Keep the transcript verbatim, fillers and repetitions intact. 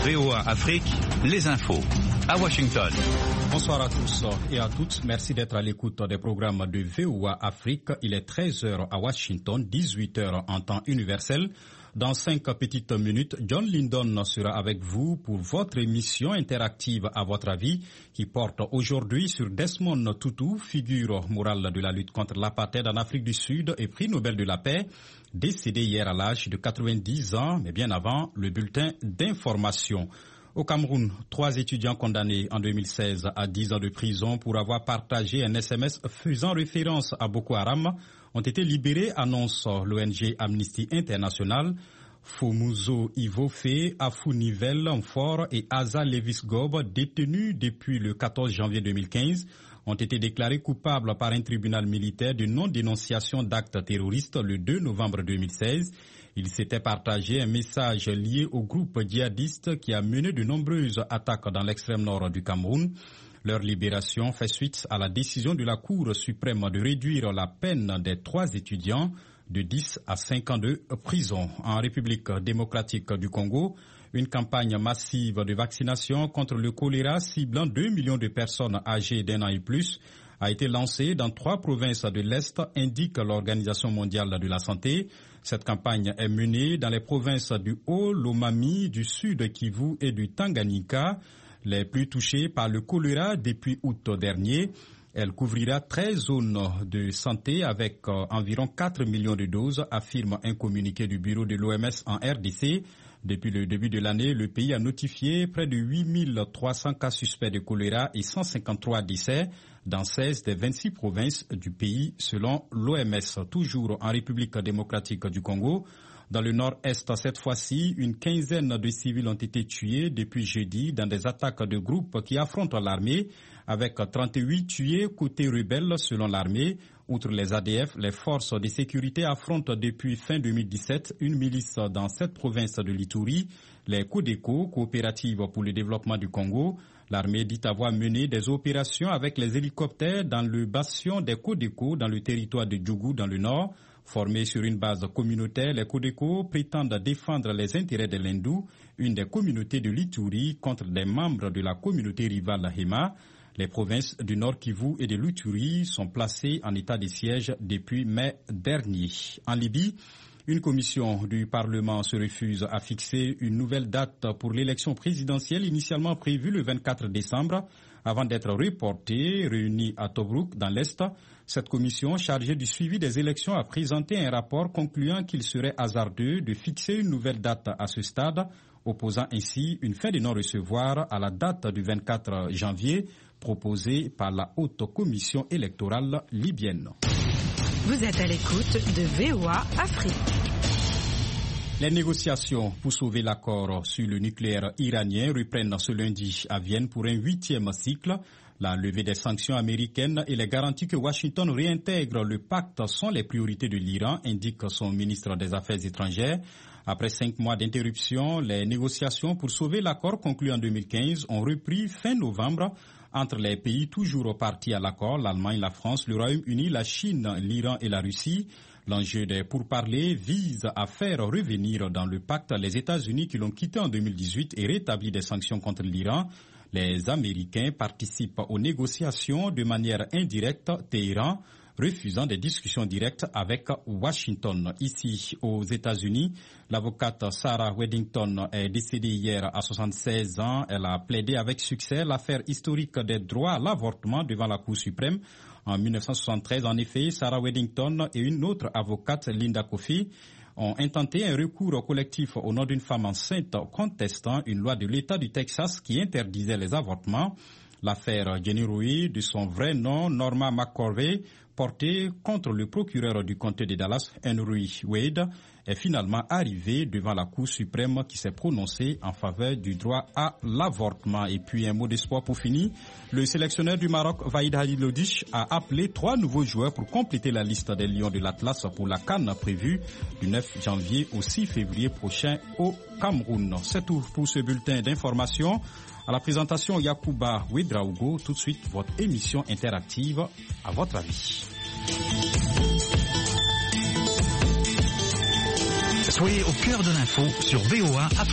V O A Afrique, les infos à Washington. Bonsoir à tous et à toutes. Merci d'être à l'écoute des programmes de V O A Afrique. Il est treize heures à Washington, dix-huit heures en temps universel. Dans cinq petites minutes, John Lindon sera avec vous pour votre émission interactive à votre avis qui porte aujourd'hui sur Desmond Tutu, figure morale de la lutte contre l'apartheid en Afrique du Sud et prix Nobel de la paix, décédé hier à l'âge de quatre-vingt-dix ans, mais bien avant le bulletin d'information. Au Cameroun, trois étudiants condamnés en deux mille seize à dix ans de prison pour avoir partagé un S M S faisant référence à Boko Haram ont été libérés, annonce l'O N G Amnesty International. Fomuzo Ivofe, Afunivel Mfor et Asa Levis Gob, détenus depuis le quatorze janvier deux mille quinze, ont été déclarés coupables par un tribunal militaire de non-dénonciation d'actes terroristes le deux novembre deux mille seize. Ils s'étaient partagé un message lié au groupe djihadiste qui a mené de nombreuses attaques dans l'extrême nord du Cameroun. Leur libération fait suite à la décision de la Cour suprême de réduire la peine des trois étudiants de dix à cinq ans de prison. En République démocratique du Congo, une campagne massive de vaccination contre le choléra ciblant deux millions de personnes âgées d'un an et plus a été lancée dans trois provinces de l'Est, indique l'Organisation mondiale de la santé. Cette campagne est menée dans les provinces du Haut-Lomami, du Sud Kivu et du Tanganyika, les plus touchées par le choléra depuis août dernier. Elle couvrira treize zones de santé avec euh, environ quatre millions de doses, affirme un communiqué du bureau de l'O M S en R D C. Depuis le début de l'année, le pays a notifié près de huit mille trois cents cas suspects de choléra et cent cinquante-trois décès dans seize des vingt-six provinces du pays, selon l'O M S. Toujours en République démocratique du Congo, dans le nord-est, cette fois-ci, une quinzaine de civils ont été tués depuis jeudi dans des attaques de groupes qui affrontent l'armée, avec trente-huit tués côté rebelles selon l'armée. Outre les A D F, les forces de sécurité affrontent depuis fin deux mille dix-sept une milice dans cette province de l'Ituri, les Codeco, coopératives pour le développement du Congo. L'armée dit avoir mené des opérations avec les hélicoptères dans le bastion des Codeco dans le territoire de Djougou dans le nord. Formés sur une base communautaire, les Codeco prétendent défendre les intérêts de l'Hindou, une des communautés de l'Ituri, contre des membres de la communauté rivale Hema. Les provinces du Nord Kivu et de l'Ituri sont placées en état de siège depuis mai dernier. En Libye, une commission du Parlement se refuse à fixer une nouvelle date pour l'élection présidentielle initialement prévue le vingt-quatre décembre, avant d'être reportée, réunie à Tobruk dans l'Est. Cette commission chargée du suivi des élections a présenté un rapport concluant qu'il serait hasardeux de fixer une nouvelle date à ce stade, opposant ainsi une fin de non-recevoir à la date du vingt-quatre janvier proposée par la haute commission électorale libyenne. Vous êtes à l'écoute de V O A Afrique. Les négociations pour sauver l'accord sur le nucléaire iranien reprennent ce lundi à Vienne pour un huitième cycle. La levée des sanctions américaines et les garanties que Washington réintègre le pacte sont les priorités de l'Iran, indique son ministre des Affaires étrangères. Après cinq mois d'interruption, les négociations pour sauver l'accord conclu en deux mille quinze ont repris fin novembre entre les pays toujours partis à l'accord, l'Allemagne, la France, le Royaume-Uni, la Chine, l'Iran et la Russie. L'enjeu des pourparlers vise à faire revenir dans le pacte les États-Unis qui l'ont quitté en deux mille dix-huit et rétabli des sanctions contre l'Iran. Les Américains participent aux négociations de manière indirecte, Téhéran refusant des discussions directes avec Washington. Ici, aux États-Unis, l'avocate Sarah Weddington est décédée hier à soixante-seize ans. Elle a plaidé avec succès l'affaire historique des droits à l'avortement devant la Cour suprême. En mille neuf cent soixante-treize, en effet, Sarah Weddington et une autre avocate, Linda Coffey, ont intenté un recours collectif au nom d'une femme enceinte contestant une loi de l'État du Texas qui interdisait les avortements. L'affaire Jenny Rouy, de son vrai nom Norma McCorvey, portée contre le procureur du comté de Dallas, Henry Wade, est finalement arrivée devant la Cour suprême qui s'est prononcée en faveur du droit à l'avortement. Et puis un mot d'espoir pour finir. Le sélectionneur du Maroc, Vahid Halilhodich, a appelé trois nouveaux joueurs pour compléter la liste des Lions de l'Atlas pour la CAN prévue du neuf janvier au six février prochain au Cameroun. C'est tout pour ce bulletin d'information. À la présentation, Yacouba Ouedraogo. Tout de suite, votre émission interactive. À votre avis. Soyez au cœur de l'info sur V O A Afrique.